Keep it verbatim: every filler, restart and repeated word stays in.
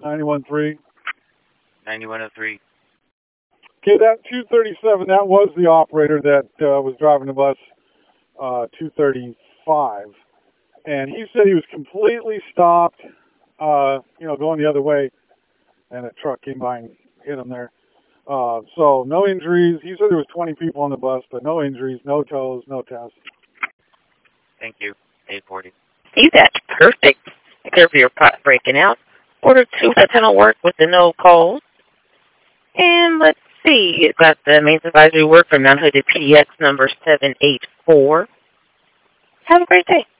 ninety-one three. ninety-one oh three. Okay, that two thirty-seven, that was the operator that uh, was driving the bus uh, two thirty-five. And he said he was completely stopped, uh, you know, going the other way, and a truck came by and hit him there. Uh, so no injuries. He said there was twenty people on the bus, but no injuries, no tows, no tests. Thank you. eight forty. See, that's perfect. Care for your pot breaking out. Order two for tunnel work with the no code. And let's see, you got the main advisory work for Mount Hood P D X number seven eight four. Have a great day.